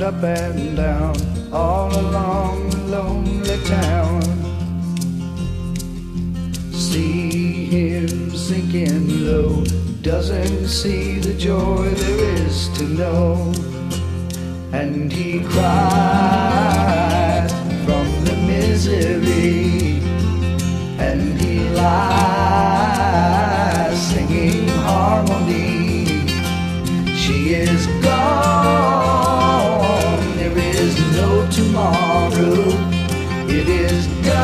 up and down all along the lonely town. See him sinking low, doesn't see the joy there is to know. And he cries from the misery, and he lies singing harmony. She is gone, there is no tomorrow, it is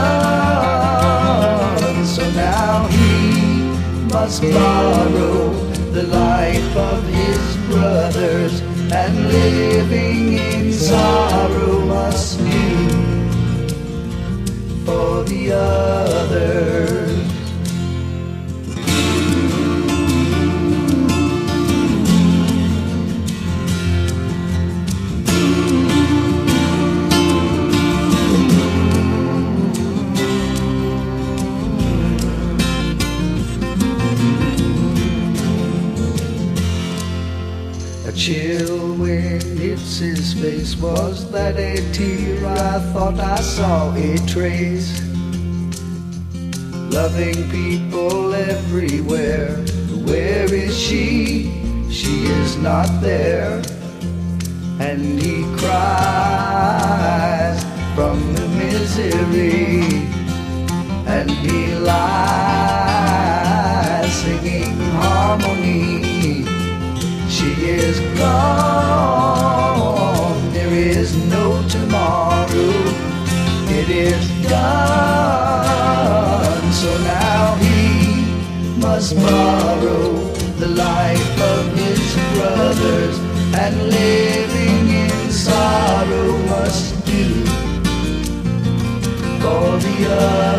done. So now he must borrow the life of his brothers, and living in sorrow must do for the others. A chill wind hits his face. Was that a tear? I thought I saw a trace. Loving people everywhere. Where is she? She is not there. And he cries from the misery, and he lies singing harmony. She is gone, there is no tomorrow, it is done. So now he must borrow the life of his brothers, and living in sorrow must do for the others.